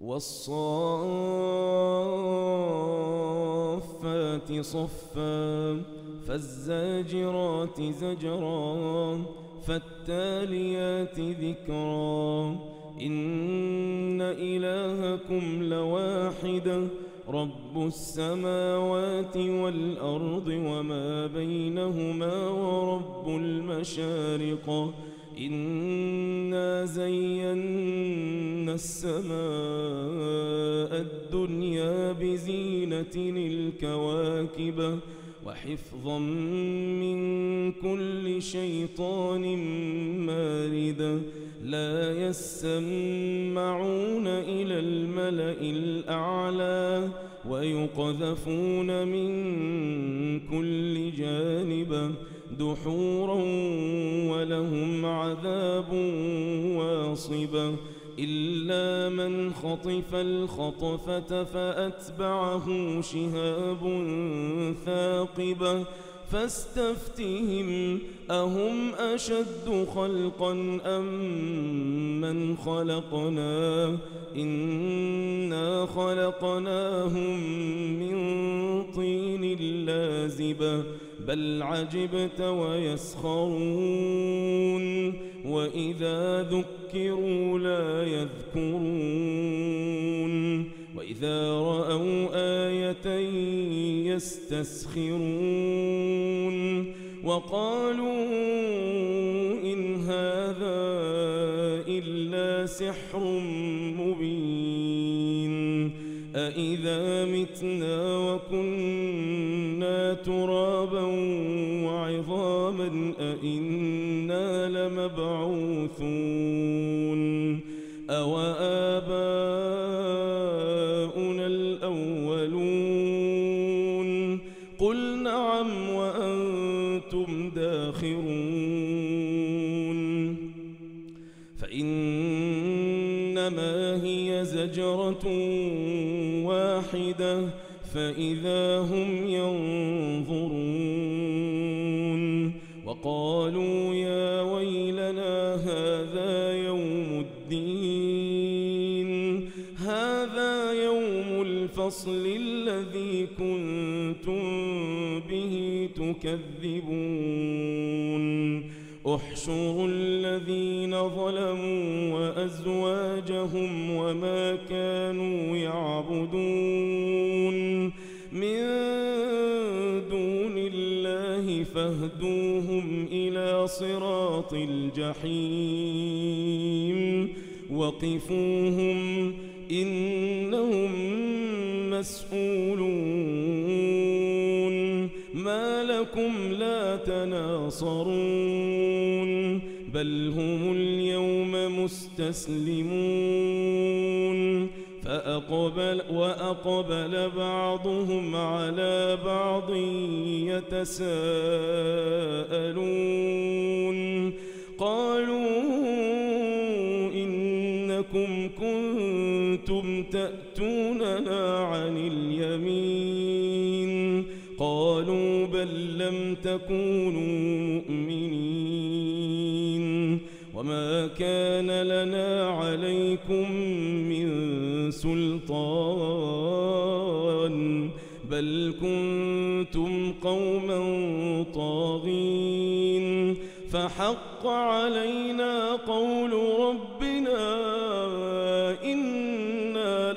والصافات صفا فالزاجرات زجرا فالتاليات ذكرا إن إلهكم لواحد رب السماوات والأرض وما بينهما ورب المشارق إنا زينا السماء الدنيا بزينة الكواكب وحفظا من كل شيطان مارد لا يسمعون إلى الملأ الأعلى ويقذفون من كل جانب دحورا ولهم عذاب واصب إلا من خطف الخطفة فأتبعه شهاب ثاقب فاستفتهم أهم أشد خلقا أم من خلقنا إنا خلقناهم من طين لازب بل عجبت ويسخرون وإذا ذكروا لا يذكرون وإذا رأوا آية يستسخرون وقالوا إن هذا إلا سحر مبين أإذا متنا وكنا ترابا وعظاما أإنا لمبعوثون أو آباؤنا الأولون قل نعم وأنتم داخرون فإنما هي زجرة واحدة فإذا هم ينظرون وقالوا يا ويلنا هذا يوم الدين هذا يوم الفصل الذي كنتم به تكذبون احشروا الذين ظلموا وأزواجهم وما كانوا يعبدون من دون الله فاهدوهم إلى صراط الجحيم وقفوهم إنهم مسؤولون ما لكم لا تناصرون بل هم اليوم مستسلمون وأقبل بعضهم على بعض يتساءلون قالوا إنكم كنتم تأتوننا عن اليمين قالوا بل لم تكونوا مؤمنين وما كان لنا عليكم من سلطان بل كنتم قوما طاغين فحق علينا قول ربنا إنا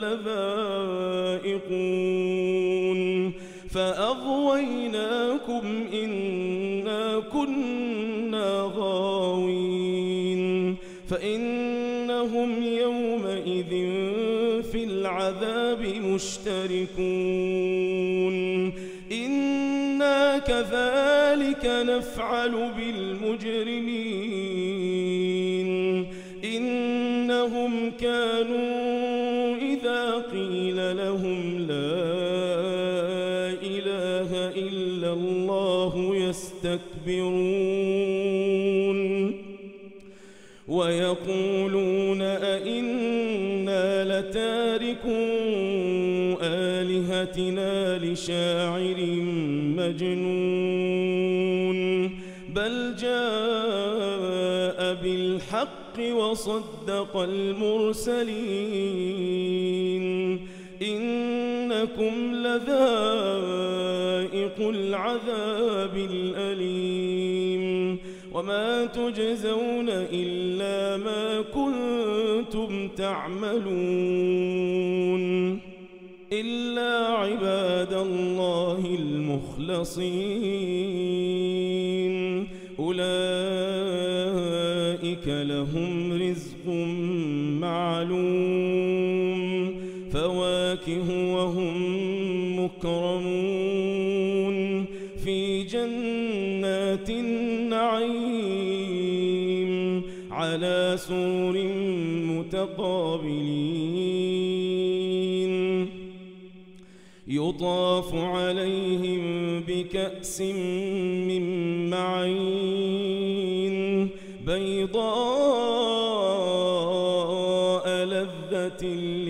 لذائقون فأغويناكم إنا كنا غاوين فإنهم يومئذ في العذاب مشتركون إنا كذلك نفعل بالمجرمين إنهم كانوا إذا قيل لهم لا إله إلا الله يستكبرون ويقولون أئنا لتاركو آلهتنا لشاعر مجنون بل جاء بالحق وصدق المرسلين إنكم لذائق العذاب الأليم وما تجزون إلا ما كنتم تعملون إلا عباد الله المخلصين أولئك لهم رزق معلوم فواكه وهم مكرمون في جنات النعيم على سرر متقابلين يطاف عليهم بكأس من معين بيضاء لذة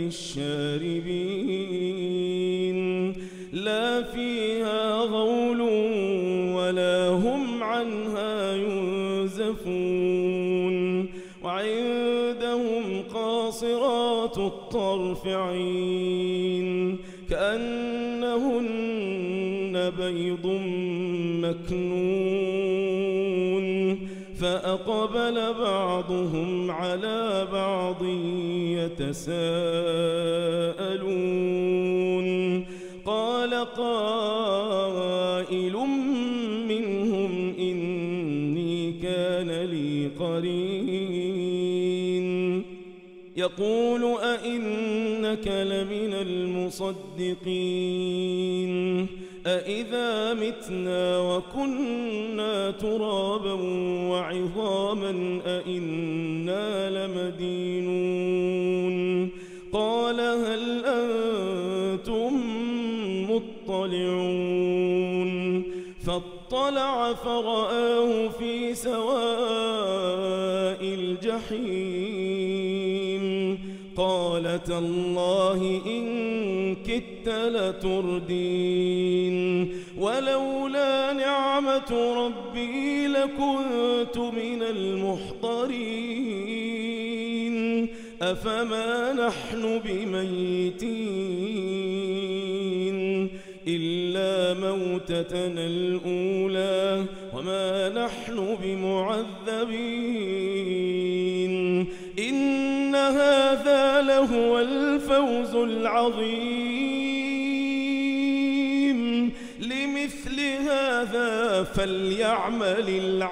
للشاربين لا فيها غول ولا هم عنها ينزفون وعندهم قاصرات الطرف عين كأنهن بيض مكنون فأقبل بعضهم على بعض يتساءلون قال قائل منهم إني كان لي قرين يقول أئنك لمن المصدقين أئذا متنا وكنا ترابا وعظاما أئنا لمدينون قال هل أنتم مطلعون فاطلع فرآه في سواء الجحيم قال تالله إن كدت لتردين ولولا نعمة ربي لكنت من المحضرين أفما نحن بميتين إلا موتتنا الأولى وما نحن بمعذبين إن هذا لهو الفوز العظيم لمثل هذا فليعمل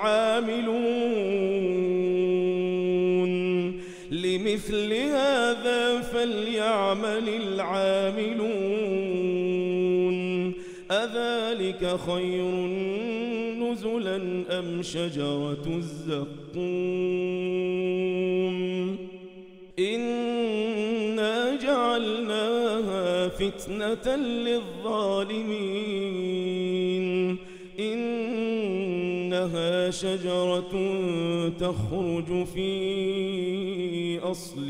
العاملون أذلك خير نزلا أم شجرة الزقوم إنا جعلناها فتنة للظالمين إنها شجرة تخرج في أصل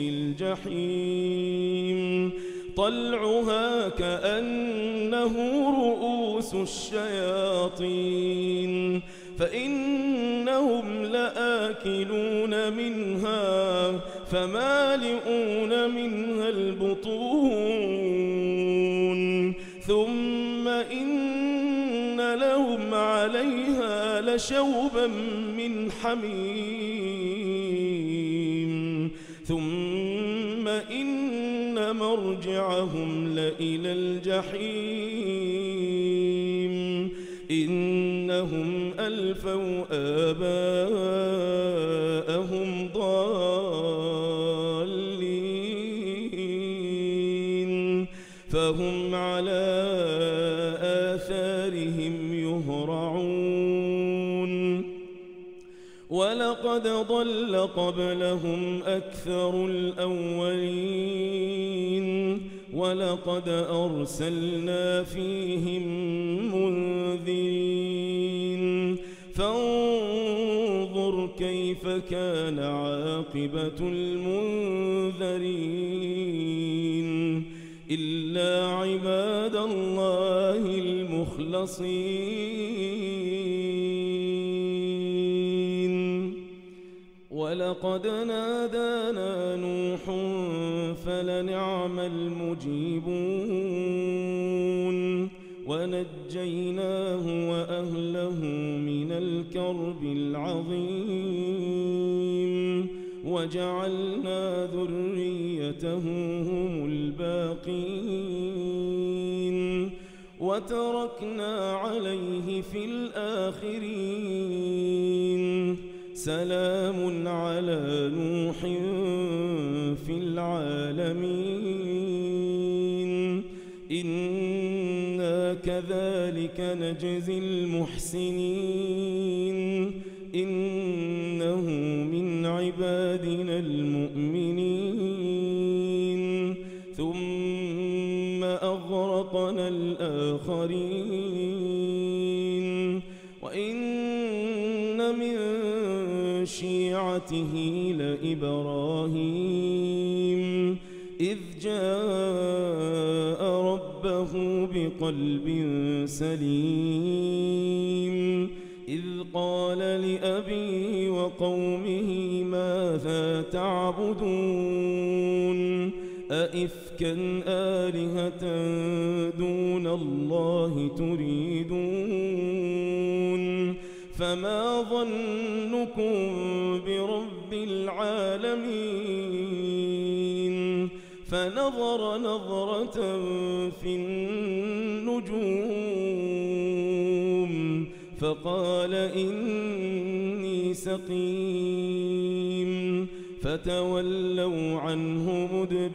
الجحيم طلعها كأنه رؤوس الشياطين فإنهم لآكلون منها فمالئون منها البطون ثم إن لهم عليها لشوبا من حميم ثم إن مرجعهم لإلى الجحيم إنهم ألفوا آباءهم ضالين فهم على آثارهم يهرعون ولقد ضل قبلهم أكثر الأولين ولقد أرسلنا فيهم منذرين فانظر كيف كان عاقبة المنذرين إلا عباد الله المخلصين ولقد ولقد نادانا نوح فلنعم المجيبون ونجيناه وأهله من الكرب العظيم وجعلنا ذريته هم الباقين وتركنا عليه في الآخرين سلام على نوح في العالمين إنا كذلك نجزي المحسنين إنه من عبادنا المؤمنين ثم أغرقنا الآخرين وإن من شيعته لإبراهيم إذ جاء ربه بقلب سليم إذ قال لأبيه وقومه ماذا تعبدون أئفكا آلهة دون الله تريدون فما ظنكم برب العالمين فنظر نظرة في النجوم فقال إني سقيم فتولوا عنه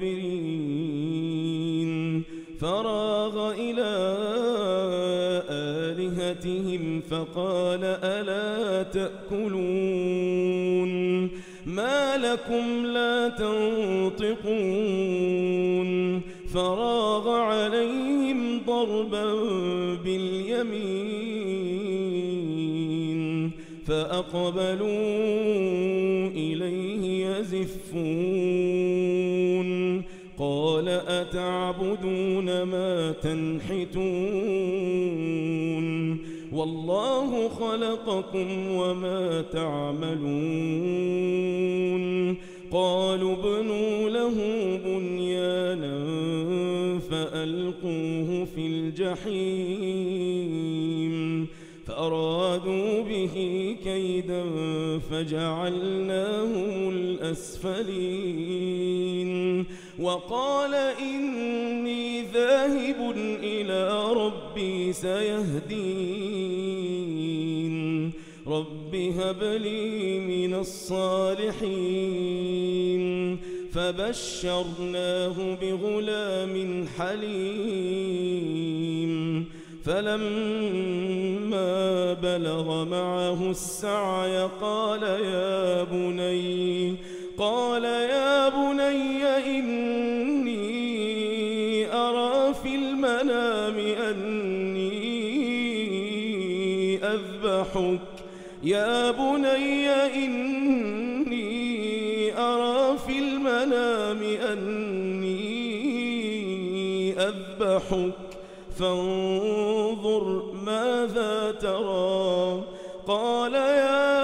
مدبرين فراغ إلى آلهتهم فقال ألا تأكلون ما لكم لا تنطقون فراغ عليهم ضربا باليمين فأقبلوا إليه يزفون قال أتعبدون ما تنحتون والله خلقكم وما تعملون قالوا ابنوا له بنيانا فألقوه في الجحيم فأرادوا به كيدا فجعلناهم الأسفلين وقال إني ذاهب إلى ربي سيهدين رب هب لي من الصالحين فبشرناه بغلام حليم فلما بلغ معه السعي قال يا بني إني أرى في المنام أني أذبحك يا بني إني أرى في المنام أني أذبحك فانظر ماذا ترى قال يا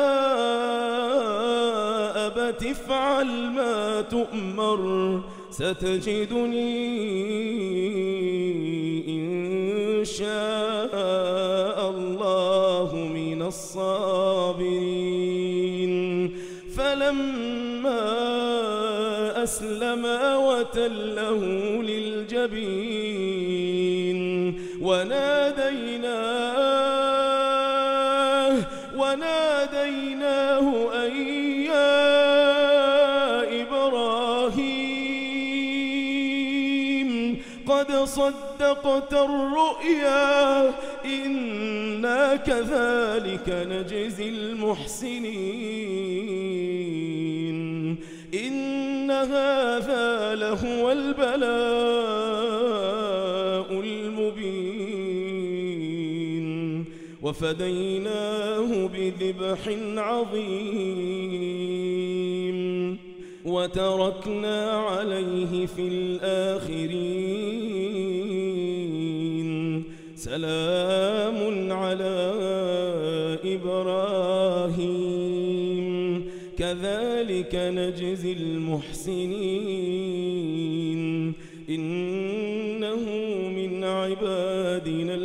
أبت افعل ما تؤمر ستجدني إن شاء الله من الصابرين فلما أسلما وتله للجبين وناديناه أن يا إبراهيم قد صدقت الرؤيا إنا كذلك نجزي المحسنين إن هذا لهو البلاء المبين وفديناه بذبح عظيم وتركنا عليه في الآخرين سلام على إبراهيم كذلك نجزي المحسنين إنه من عبادنا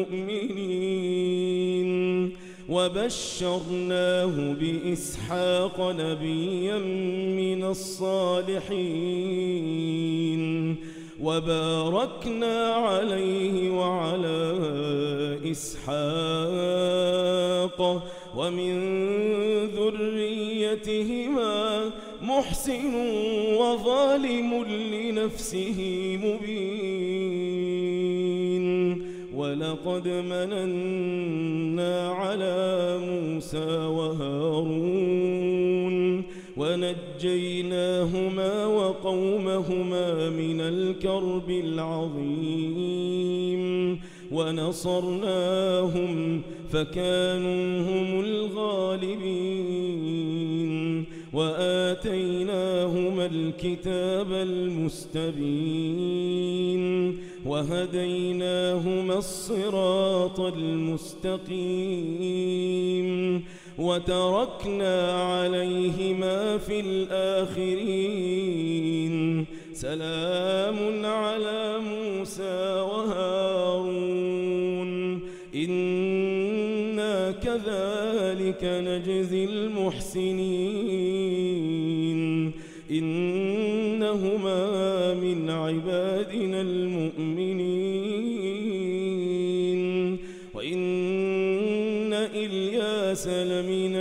المؤمنين وبشرناه بإسحاق نبيا من الصالحين وباركنا عليه وعلى إسحاق ومن ذريتهما محسن وظالم لنفسه مبين ولقد مننا على موسى وهارون ونجيناهما وقومهما من الكرب العظيم ونصرناهم فكانوا هم الغالبين وآتيناهما الكتاب المستبين وهديناهما الصراط المستقيم وتركنا عليهما في الآخرين سلام على موسى وهارون إنا كذلك نجزي المحسنين إنهما من عبادنا المؤمنين وإن إلياس لمن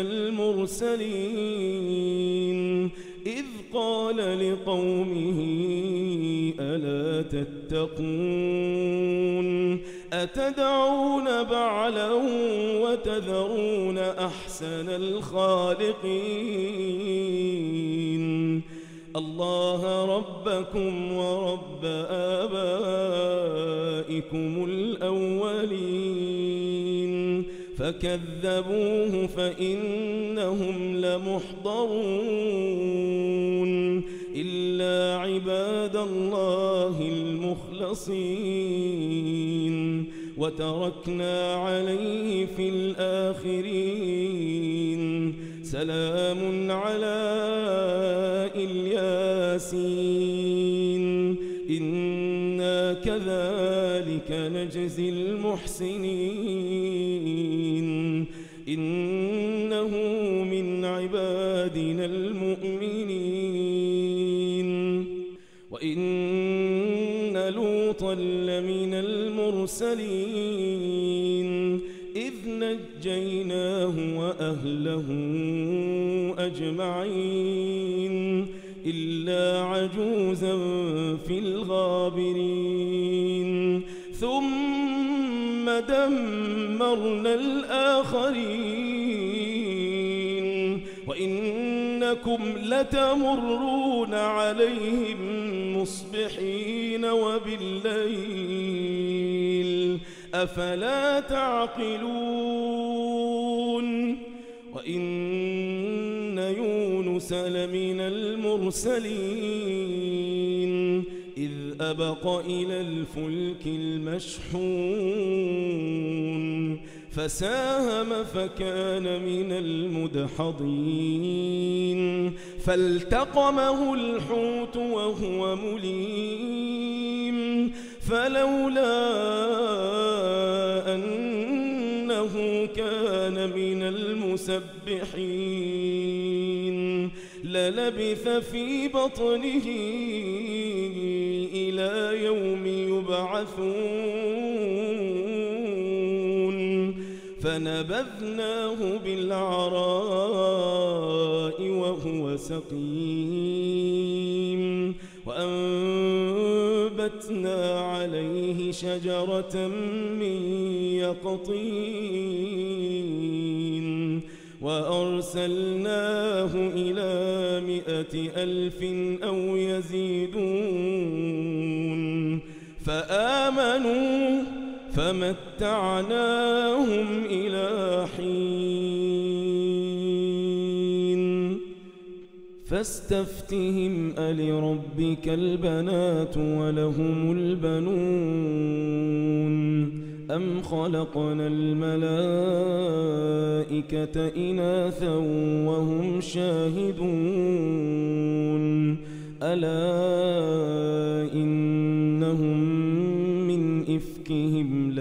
المرسلين إذ قال لقومه ألا تتقون أتدعون بعلا وتذرون أحسن الخالقين الله ربكم ورب آبائكم الأولين فكذبوه فإنهم لمحضرون إلا عباد الله المخلصين وتركنا عليه في الآخرين سلام على الياسين إنا كذلك نجزي المحسنين إنه من عبادنا المؤمنين وإن لوطا لمن المرسلين إذ نجيناه وأهله أجمعين إلا عجوزا في الغابرين ثم دمرنا الآخرين وإنكم لتمرون عليهم مصبحين وبالليل أفلا تعقلون وإن يونس لمن المرسلين إذ أبق إلى الفلك المشحون فساهم فكان من المدحضين فالتقمه الحوت وهو مليم فلولا أنه كان من المسبحين للبث في بطنه إلى يوم يبعثون فنبذناه بالعراء وهو سقيم وأنبتنا عليه شجرة من يقطين وأرسلناه إلى 100,000 أو يزيدون فآمنوا فمتعناهم إلى حين فاستفتهم ألربك البنات ولهم البنون أم خلقنا الملائكة إناثا وهم شاهدون ألا إنهم من إفكهم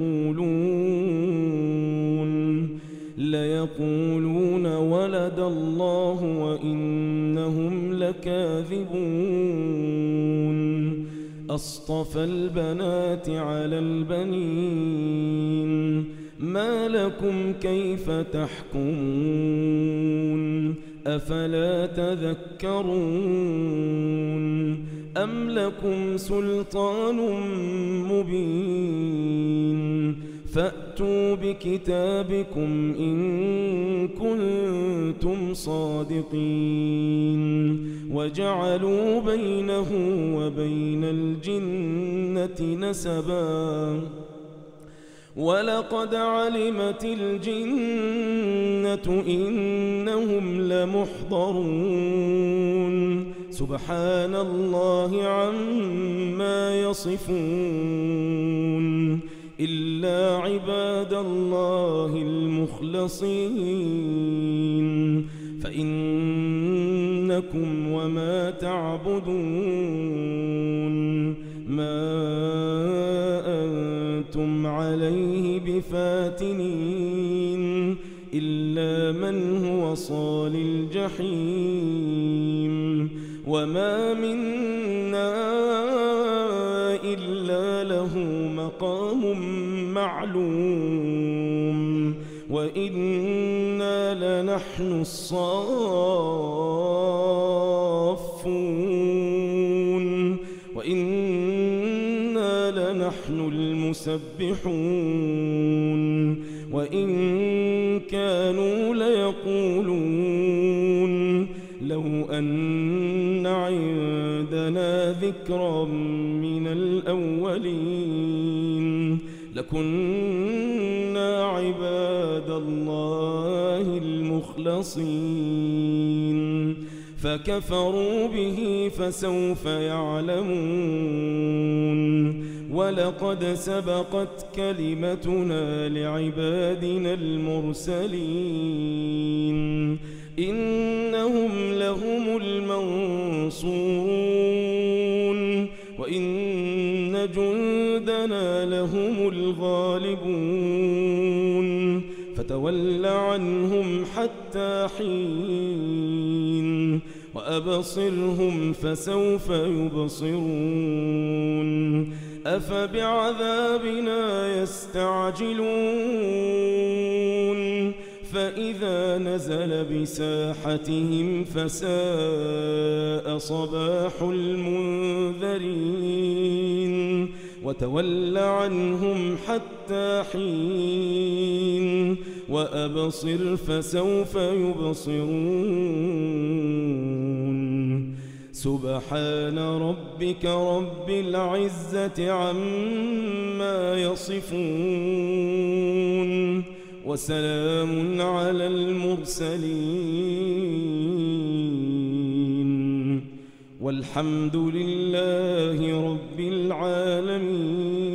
ليقولون ولد الله وإنهم لكاذبون أصطفى البنات على البنين ما لكم كيف تحكمون أفلا تذكرون أم لكم سلطان مبين فأتوا بكتابكم إن كنتم صادقين وجعلوا بينه وبين الجنة نسبا ولقد علمت الجنة إنهم لمحضرون سبحان الله عما يصفون إلا عباد الله المخلصين فإنكم وما تعبدون ما أنتم عليه بفاتنين إلا من هو صال الجحيم وما منا إلا له مقام معلوم وإنا لنحن الصافون وإنا لنحن المسبحون وإن كانوا ليقولون لو أن عندنا ذكرا من الأولين لكنا عباد الله المخلصين فكفروا به فسوف يعلمون ولقد سبقت كلمتنا لعبادنا المرسلين إنهم لهم المنصورون وإن جندنا لهم الغالبون فتول عنهم حتى حين وأبصرهم فسوف يبصرون أفبعذابنا يستعجلون فإذا نزل بساحتهم فساء صباح المنذرين وتول عنهم حتى حين وأبصر فسوف يبصرون سبحان ربك رب العزة عما يصفون وسلام على المرسلين والحمد لله رب العالمين.